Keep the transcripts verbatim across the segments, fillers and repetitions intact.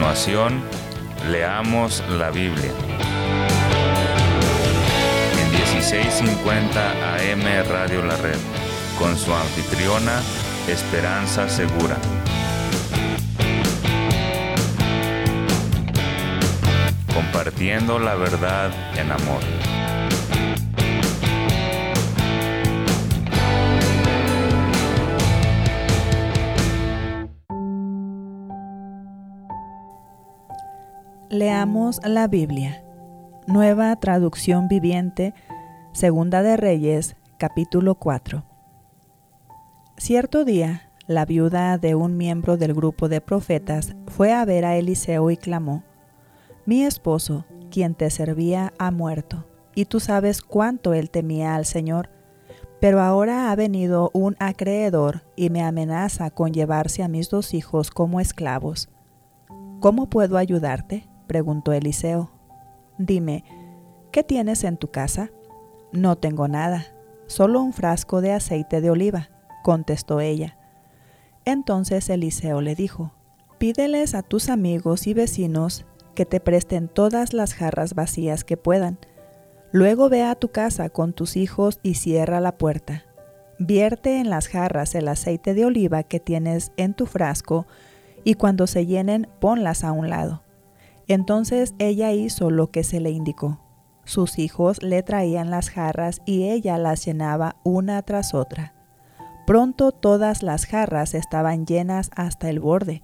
continuación, leamos la Biblia. En dieciséis cincuenta A M Radio La Red, con su anfitriona, Esperanza Segura. Compartiendo la verdad en amor. Leamos la Biblia. Nueva Traducción Viviente, Segunda de Reyes, capítulo cuatro. Cierto día, la viuda de un miembro del grupo de profetas fue a ver a Eliseo y clamó: Mi esposo, quien te servía, ha muerto, y tú sabes cuánto él temía al Señor. Pero ahora ha venido un acreedor y me amenaza con llevarse a mis dos hijos como esclavos. ¿Cómo puedo ayudarte?, preguntó Eliseo. Dime, ¿qué tienes en tu casa? No tengo nada, solo un frasco de aceite de oliva, contestó ella. Entonces Eliseo le dijo: Pídeles a tus amigos y vecinos que te presten todas las jarras vacías que puedan. Luego ve a tu casa con tus hijos y cierra la puerta. Vierte en las jarras el aceite de oliva que tienes en tu frasco y cuando se llenen, ponlas a un lado. Entonces ella hizo lo que se le indicó. Sus hijos le traían las jarras y ella las llenaba una tras otra. Pronto todas las jarras estaban llenas hasta el borde.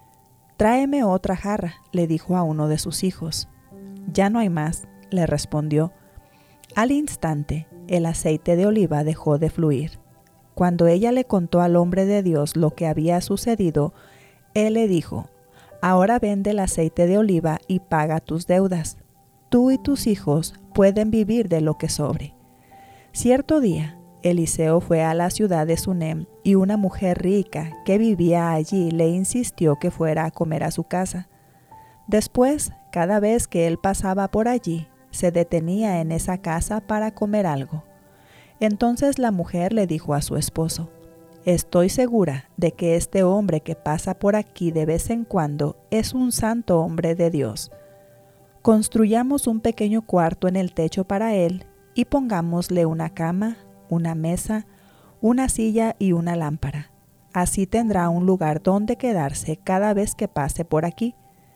Tráeme otra jarra, le dijo a uno de sus hijos. Ya no hay más, le respondió. Al instante, el aceite de oliva dejó de fluir. Cuando ella le contó al hombre de Dios lo que había sucedido, él le dijo: Ahora vende el aceite de oliva y paga tus deudas. Tú y tus hijos pueden vivir de lo que sobre. Cierto día, Eliseo fue a la ciudad de Sunem y una mujer rica que vivía allí le insistió que fuera a comer a su casa. Después, cada vez que él pasaba por allí, se detenía en esa casa para comer algo. Entonces la mujer le dijo a su esposo: Estoy segura de que este hombre que pasa por aquí de vez en cuando es un santo hombre de Dios. Construyamos un pequeño cuarto en el techo para él y pongámosle una cama, una mesa, una silla y una lámpara. Así tendrá un lugar donde quedarse cada vez que pase por aquí.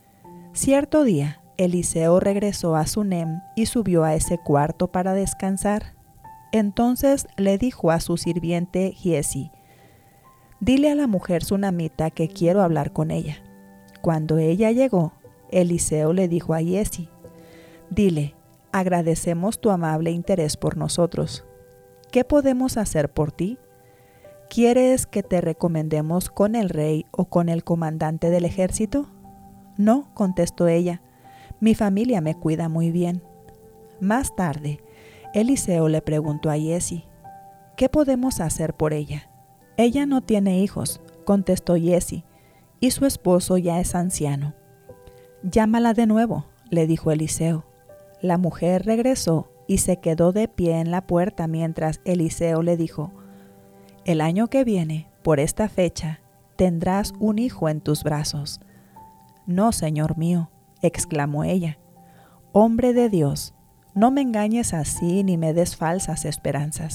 Cierto día, Eliseo regresó a Sunem y subió a ese cuarto para descansar. Entonces le dijo a su sirviente Giesi: Dile a la mujer sunamita que quiero hablar con ella. Cuando ella llegó, Eliseo le dijo a Giesi: Dile, agradecemos tu amable interés por nosotros. ¿Qué podemos hacer por ti? ¿Quieres que te recomendemos con el rey o con el comandante del ejército? No, contestó ella, mi familia me cuida muy bien. Más tarde, Eliseo le preguntó a Giesi: ¿Qué podemos hacer por ella? Ella no tiene hijos, contestó Giesi, y su esposo ya es anciano. Llámala de nuevo, le dijo Eliseo. La mujer regresó y se quedó de pie en la puerta mientras Eliseo le dijo: El año que viene, por esta fecha, tendrás un hijo en tus brazos. No, señor mío, exclamó ella. Hombre de Dios, no me engañes así ni me des falsas esperanzas.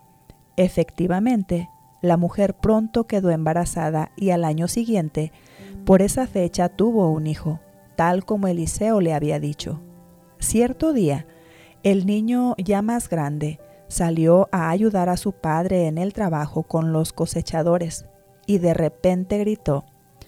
Efectivamente, la mujer pronto quedó embarazada y al año siguiente, por esa fecha tuvo un hijo, tal como Eliseo le había dicho. Cierto día, el niño ya más grande salió a ayudar a su padre en el trabajo con los cosechadores y de repente gritó: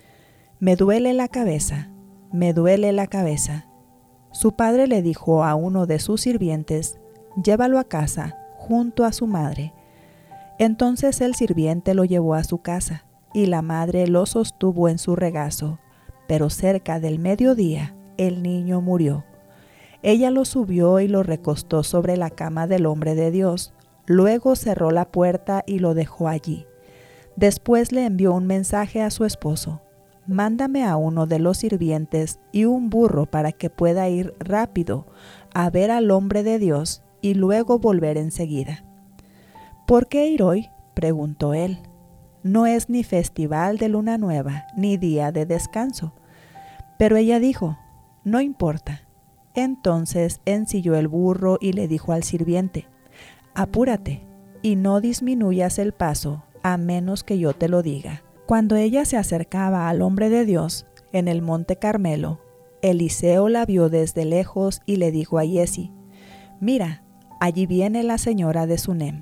Me duele la cabeza, me duele la cabeza. Su padre le dijo a uno de sus sirvientes: Llévalo a casa junto a su madre. Entonces el sirviente lo llevó a su casa, y la madre lo sostuvo en su regazo, pero cerca del mediodía el niño murió. Ella lo subió y lo recostó sobre la cama del hombre de Dios, luego cerró la puerta y lo dejó allí. Después le envió un mensaje a su esposo: Mándame a uno de los sirvientes y un burro para que pueda ir rápido a ver al hombre de Dios y luego volver enseguida. ¿Por qué ir hoy?, preguntó él. No es ni festival de luna nueva, ni día de descanso. Pero ella dijo, no importa. Entonces ensilló el burro y le dijo al sirviente, apúrate y no disminuyas el paso a menos que yo te lo diga. Cuando ella se acercaba al hombre de Dios en el monte Carmelo, Eliseo la vio desde lejos y le dijo a Giezi, mira, allí viene la señora de Sunem.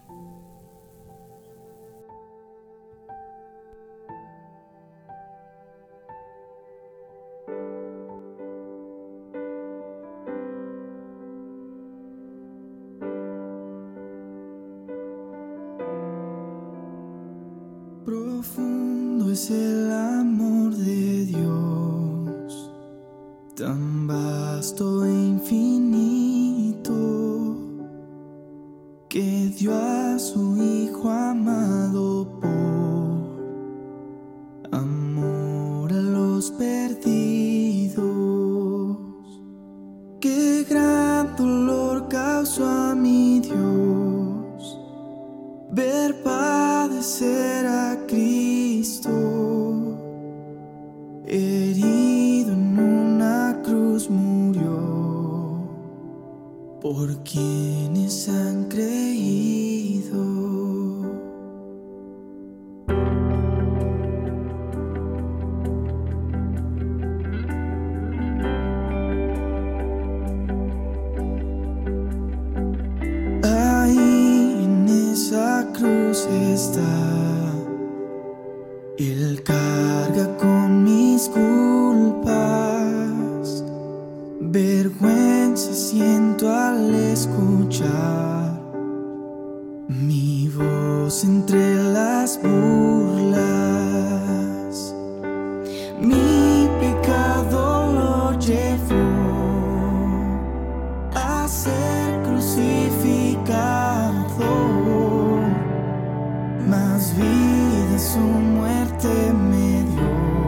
Profundo es el amor de Dios, tan vasto e infinito, que dio a su Hijo amado por amor a los perdidos. Qué gran dolor causó a mi Dios ver padecer a Cristo, herido en una cruz murió, por quienes han creído. Ahí en esa cruz está, Él carga con mis culpas, vergüenza siento al escuchar mi voz entre las burlas. Mi pecado lo llevó a ser crucificado, más vida su muerte me dio.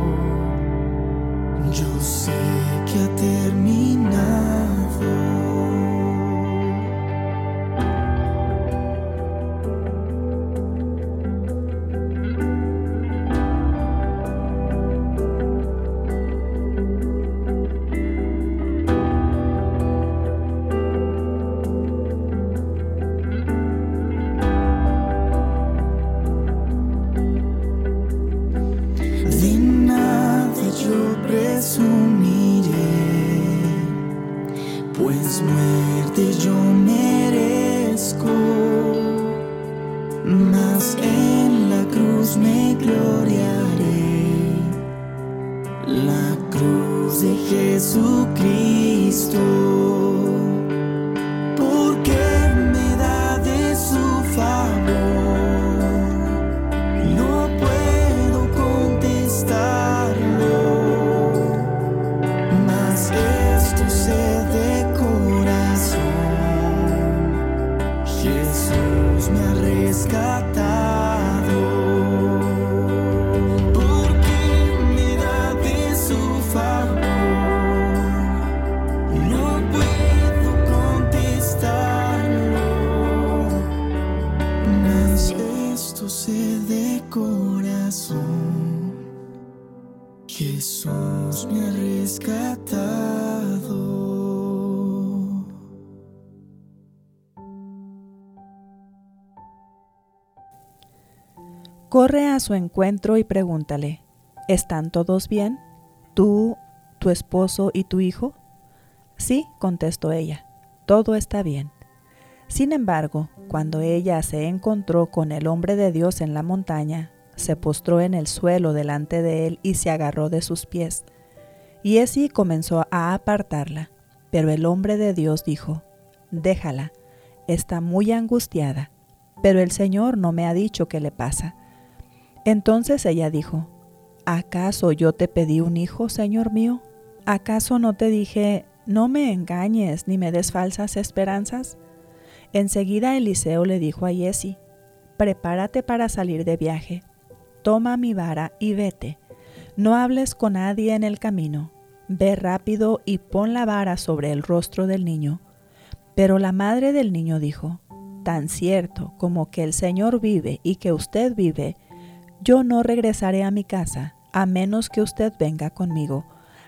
Yo sé que ha terminado. De nada yo presumiré, pues muerte yo merezco, mas en la cruz me gloriaré, la cruz de Jesucristo, porque me da de su favor, no puedo contestarlo, mas esto sé de corazón, Jesús me ha rescatado, porque me da de su favor, no puedo contestarlo, mas esto sé de corazón, Jesús me ha rescatado. Corre a su encuentro y pregúntale, ¿están todos bien? ¿Tú, tu esposo y tu hijo? Sí, contestó ella, todo está bien. Sin embargo, cuando ella se encontró con el hombre de Dios en la montaña, se postró en el suelo delante de él y se agarró de sus pies. Y así comenzó a apartarla, pero el hombre de Dios dijo, déjala, está muy angustiada, pero el Señor no me ha dicho qué le pasa. Entonces ella dijo, ¿acaso yo te pedí un hijo, Señor mío? ¿Acaso no te dije, no me engañes ni me des falsas esperanzas? Enseguida Eliseo le dijo a Giezi, prepárate para salir de viaje, toma mi vara y vete, no hables con nadie en el camino, ve rápido y pon la vara sobre el rostro del niño. Pero la madre del niño dijo, tan cierto como que el Señor vive y que usted vive, yo no regresaré a mi casa, a menos que usted venga conmigo.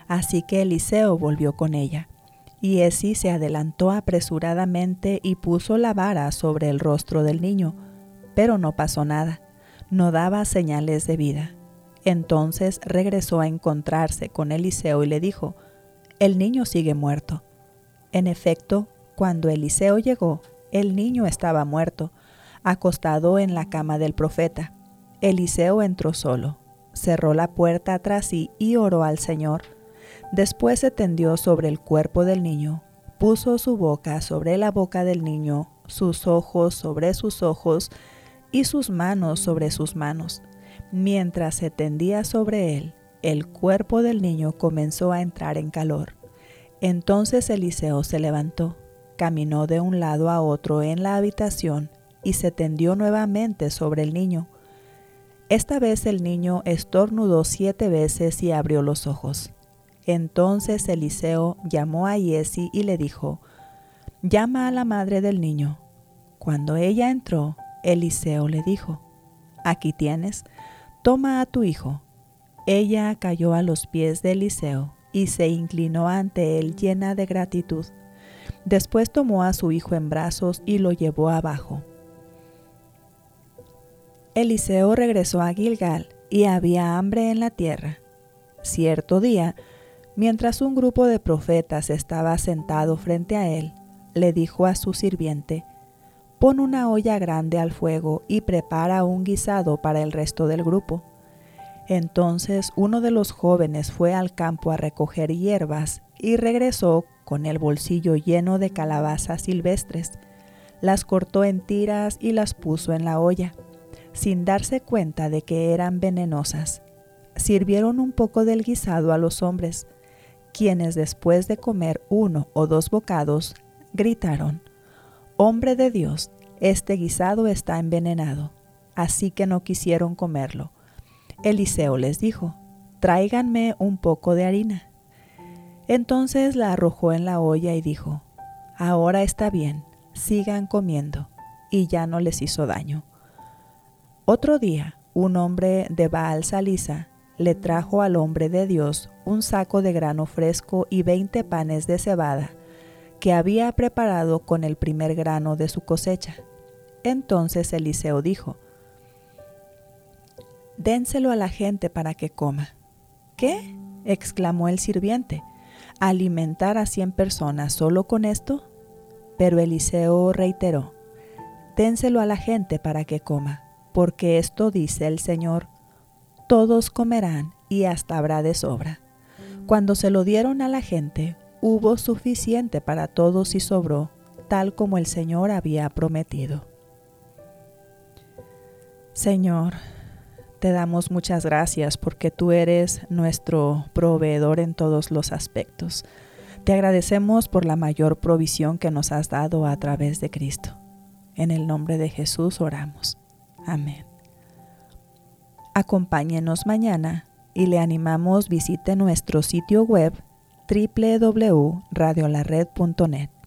Así que Eliseo volvió con ella. Y Giezi se adelantó apresuradamente y puso la vara sobre el rostro del niño, pero no pasó nada, no daba señales de vida. Entonces regresó a encontrarse con Eliseo y le dijo: «El niño sigue muerto». En efecto, cuando Eliseo llegó, el niño estaba muerto, acostado en la cama del profeta. Eliseo entró solo, cerró la puerta tras sí y oró al Señor. Después se tendió sobre el cuerpo del niño, puso su boca sobre la boca del niño, sus ojos sobre sus ojos y sus manos sobre sus manos. Mientras se tendía sobre él, el cuerpo del niño comenzó a entrar en calor. Entonces Eliseo se levantó, caminó de un lado a otro en la habitación y se tendió nuevamente sobre el niño. Esta vez el niño estornudó siete veces y abrió los ojos. Entonces Eliseo llamó a Giezi y le dijo: «Llama a la madre del niño». Cuando ella entró, Eliseo le dijo: «Aquí tienes, toma a tu hijo». Ella cayó a los pies de Eliseo y se inclinó ante él llena de gratitud. Después tomó a su hijo en brazos y lo llevó abajo. Eliseo regresó a Gilgal y había hambre en la tierra. Cierto día, mientras un grupo de profetas estaba sentado frente a él, le dijo a su sirviente: «Pon una olla grande al fuego y prepara un guisado para el resto del grupo». Entonces uno de los jóvenes fue al campo a recoger hierbas y regresó con el bolsillo lleno de calabazas silvestres. Las cortó en tiras y las puso en la olla, sin darse cuenta de que eran venenosas. Sirvieron un poco del guisado a los hombres, quienes después de comer uno o dos bocados, gritaron: «Hombre de Dios, este guisado está envenenado». Así que no quisieron comerlo. Eliseo les dijo: «Tráiganme un poco de harina». Entonces la arrojó en la olla y dijo: «Ahora está bien, sigan comiendo», y ya no les hizo daño. Otro día, un hombre de Baal Salisa le trajo al hombre de Dios un saco de grano fresco y veinte panes de cebada que había preparado con el primer grano de su cosecha. Entonces Eliseo dijo: «Dénselo a la gente para que coma». «¿Qué?», exclamó el sirviente, «¿alimentar a cien personas solo con esto?». Pero Eliseo reiteró: «Dénselo a la gente para que coma, porque esto dice el Señor: todos comerán y hasta habrá de sobra». Cuando se lo dieron a la gente, hubo suficiente para todos y sobró, tal como el Señor había prometido. Señor, te damos muchas gracias porque tú eres nuestro proveedor en todos los aspectos. Te agradecemos por la mayor provisión que nos has dado a través de Cristo. En el nombre de Jesús oramos. Amén. Acompáñenos mañana y le animamos visite nuestro sitio web doble u doble u doble u punto radio la red punto net.